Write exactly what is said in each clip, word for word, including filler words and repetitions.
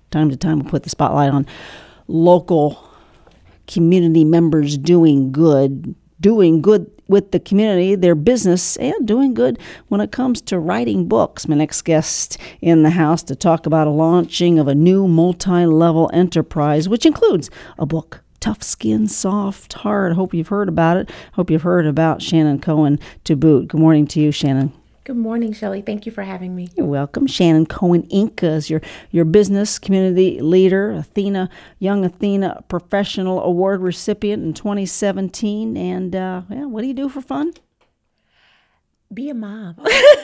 time to time we put the spotlight on local community members doing good, doing good with the community, their business, and doing good when it comes to writing books. My next guest in the house to talk about a launching of a new multi-level enterprise, which includes a book, Tough Skin, Soft Heart. I hope you've heard about it. Hope you've heard about Shannon Cohen to boot. Good morning to you, Shannon. Good morning, Shelley. Thank you for having me. You're welcome. Shannon Cohen, Incorporated is your, your business community leader, Athena, Young Athena Professional Award recipient in twenty seventeen. And uh, yeah, what do you do for fun? Be a mom.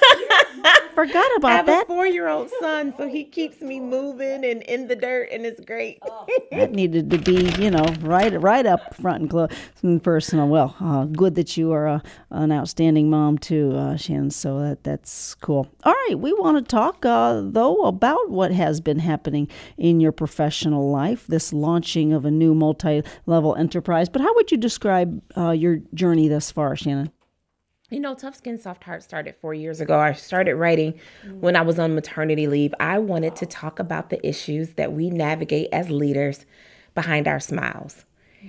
Forgot about I have that. a four-year-old son, so he keeps me moving and in the dirt, and it's great. That needed to be, you know, right right up front and close and personal. Well, uh, good that you are a, an outstanding mom too, uh, Shannon. So that that's cool. All right, we want to talk uh, though about what has been happening in your professional life. This launching of a new multi-level enterprise. But how would you describe uh, your journey thus far, Shannon? You know, Tough Skin, Soft Heart started four years ago. I started writing when I was on maternity leave. I wanted to talk about the issues that we navigate as leaders behind our smiles.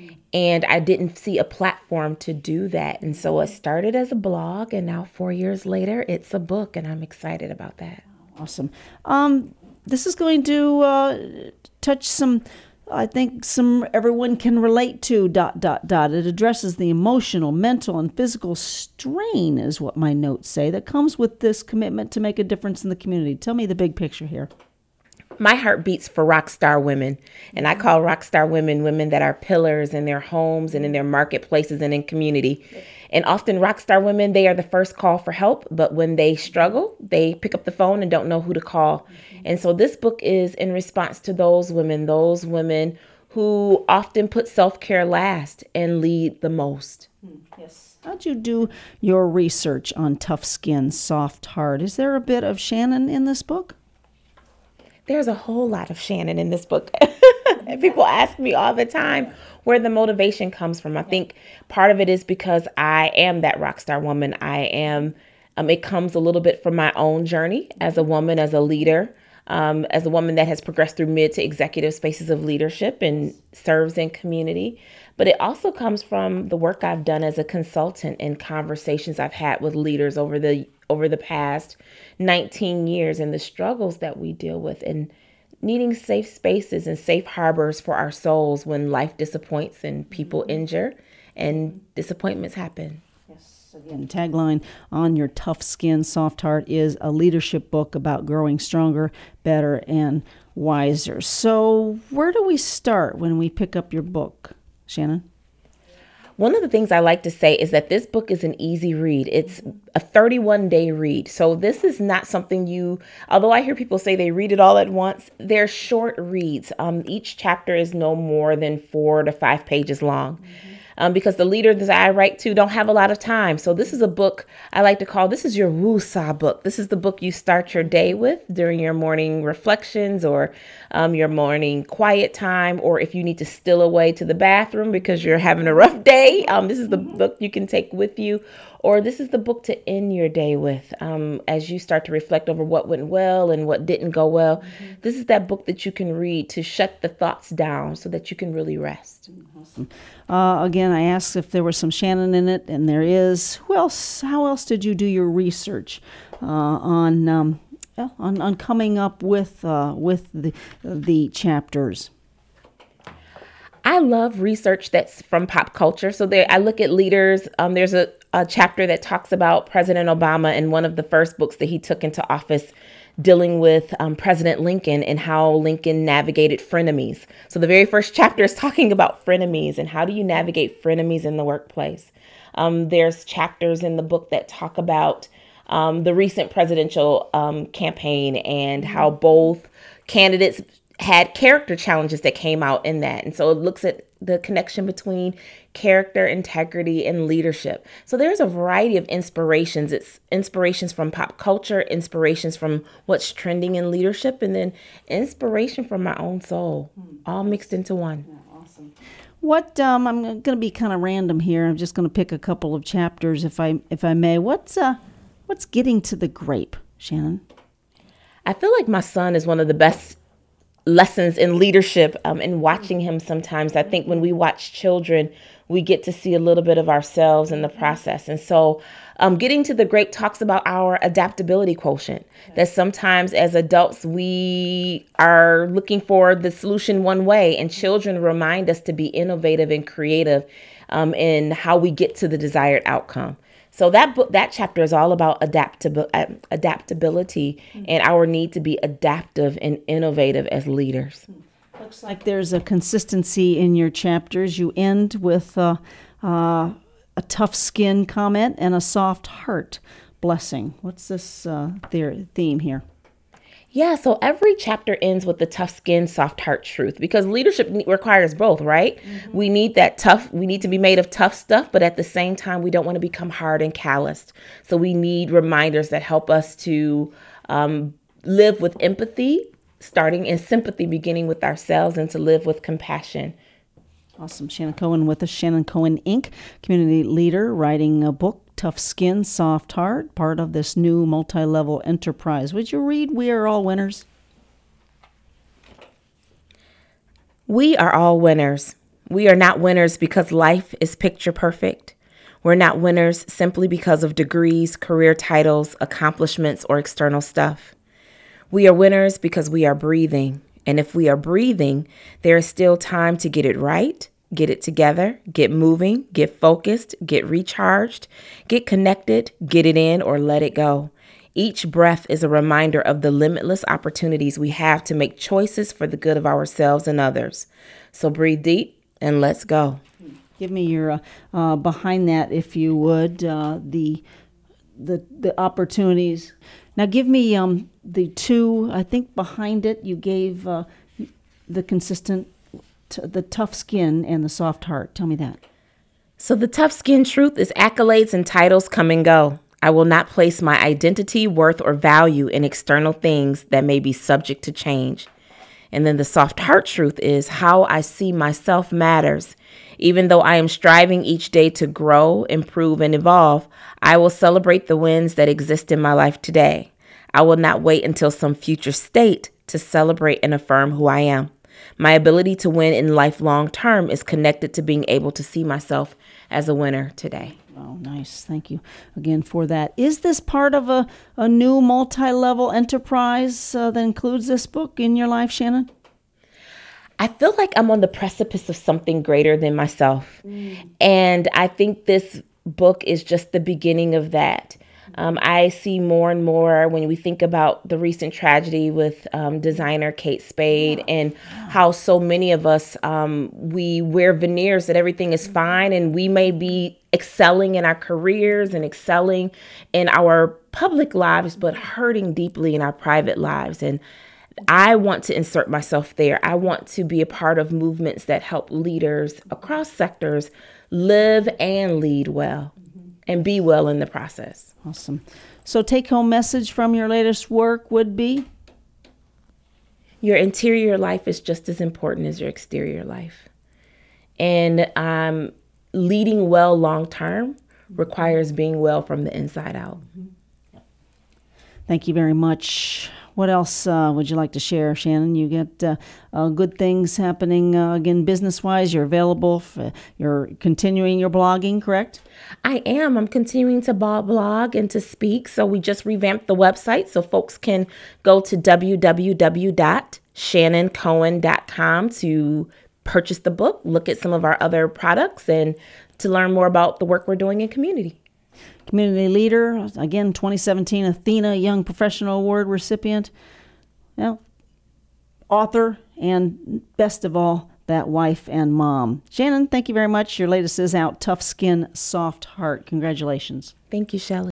And I didn't see a platform to do that. And so it started as a blog, and now four years later, it's a book, and I'm excited about that. Awesome. Um, this is going to uh, touch some... I think some everyone can relate to dot, dot, dot. It addresses the emotional, mental, and physical strain is what my notes say that comes with this commitment to make a difference in the community. Tell me the big picture here. My heart beats for rock star women, and I call rock star women women that are pillars in their homes and in their marketplaces and in community. And often rock star women, they are the first call for help, but when they struggle, they pick up the phone and don't know who to call. And so this book is in response to those women, those women who often put self-care last and lead the most. Yes. How'd you do your research on Tough Skin, Soft Heart? Is there a bit of Shannon in this book? There's a whole lot of Shannon in this book. And people ask me all the time where the motivation comes from. I think part of it is because I am that rock star woman. I am, um, it comes a little bit from my own journey as a woman, as a leader, um, as a woman that has progressed through mid to executive spaces of leadership and serves in community. But it also comes from the work I've done as a consultant and conversations I've had with leaders over the over the past nineteen years and the struggles that we deal with and needing safe spaces and safe harbors for our souls when life disappoints and people injure and disappointments happen. Yes. Again, tagline on your Tough Skin, Soft Heart is a leadership book about growing stronger, better, and wiser. So where do we start when we pick up your book, Shannon? One of the things I like to say is that this book is an easy read. It's a thirty-one day read. So this is not something you, although I hear people say they read it all at once, they're short reads. Um, each chapter is no more than four to five pages long. Mm-hmm. Um, because the leaders that I write to don't have a lot of time. So this is a book I like to call, this is your woo-saw book. This is the book you start your day with during your morning reflections or um, your morning quiet time, or if you need to steal away to the bathroom because you're having a rough day. Um, this is the book you can take with you, or this is the book to end your day with um, as you start to reflect over what went well and what didn't go well. Mm-hmm. This is that book that you can read to shut the thoughts down so that you can really rest. Awesome. Uh, again, I asked if there was some Shannon in it, and there is. Who else? How else did you do your research uh, on, um, on on coming up with uh, with the the chapters? I love research that's from pop culture. So there, I look at leaders. Um, there's a, a chapter that talks about President Obama in one of the first books that he took into office, dealing with um, President Lincoln and how Lincoln navigated frenemies. So the very first chapter is talking about frenemies and how do you navigate frenemies in the workplace. Um, there's chapters in the book that talk about um, the recent presidential um, campaign and how both candidates had character challenges that came out in that. And so it looks at the connection between character, integrity, and leadership. So there's a variety of inspirations. It's inspirations from pop culture, inspirations from what's trending in leadership, and then inspiration from my own soul, all mixed into one. Yeah, awesome. What um, I'm going to be kind of random here. I'm just going to pick a couple of chapters, if I if I may. What's uh, what's getting to the grape, Shannon? I feel like my son is one of the best lessons in leadership um, and watching him sometimes. I think when we watch children, we get to see a little bit of ourselves in the process. And so um, Getting to the Grape talks about our adaptability quotient, that sometimes as adults, we are looking for the solution one way, and children remind us to be innovative and creative um, in how we get to the desired outcome. So that book, that chapter is all about adaptabil- adaptability and our need to be adaptive and innovative as leaders. Looks like there's a consistency in your chapters. You end with uh, uh, a tough skin comment and a soft heart blessing. What's this uh, their theme here? Yeah, so every chapter ends with the tough skin, soft heart truth, because leadership requires both, right? Mm-hmm. We need that tough, we need to be made of tough stuff, but at the same time, we don't want to become hard and calloused. So we need reminders that help us to um, live with empathy, starting in sympathy, beginning with ourselves, and to live with compassion. Awesome. Shannon Cohen with us, Shannon Cohen Incorporated, community leader, writing a book, Tough Skin, Soft Heart, part of this new multi-level enterprise. Would you read We Are All Winners? We are all winners. We are not winners because life is picture perfect. We're not winners simply because of degrees, career titles, accomplishments, or external stuff. We are winners because we are breathing. And if we are breathing, there is still time to get it right, get it together, get moving, get focused, get recharged, get connected, get it in, or let it go. Each breath is a reminder of the limitless opportunities we have to make choices for the good of ourselves and others. So breathe deep and let's go. Give me your uh, uh, behind that, if you would, uh, the the the opportunities. Now give me um, the two, I think behind it you gave uh, the consistent, t- the tough skin and the soft heart. Tell me that. So the tough skin truth is accolades and titles come and go. I will not place my identity, worth, or value in external things that may be subject to change. And then the soft heart truth is how I see myself matters. Even though I am striving each day to grow, improve, and evolve, I will celebrate the wins that exist in my life today. I will not wait until some future state to celebrate and affirm who I am. My ability to win in life long term is connected to being able to see myself as a winner today. Oh, nice. Thank you again for that. Is this part of a, a new multi-level enterprise uh, that includes this book in your life, Shannon? I feel like I'm on the precipice of something greater than myself. Mm. And I think this book is just the beginning of that. Um, I see more and more when we think about the recent tragedy with um, designer Kate Spade and how so many of us, um, we wear veneers that everything is fine, and we may be excelling in our careers and excelling in our public lives, but hurting deeply in our private lives. And I want to insert myself there. I want to be a part of movements that help leaders across sectors live and lead well and be well in the process. Awesome. So take-home message from your latest work would be? Your interior life is just as important as your exterior life. And um, leading well long-term requires being well from the inside out. Thank you very much. What else uh, would you like to share, Shannon? You get uh, uh, good things happening, uh, again, business-wise. You're available. For, you're continuing your blogging, correct? I am. I'm continuing to blog and to speak. So we just revamped the website so folks can go to w w w dot shannon cohen dot com to purchase the book, look at some of our other products, and to learn more about the work we're doing in community. Community leader, again, twenty seventeen Athena Young Professional Award recipient. Well, author, and best of all, that wife and mom. Shannon, thank you very much. Your latest is out, Tough Skin, Soft Heart. Congratulations. Thank you, Shelley.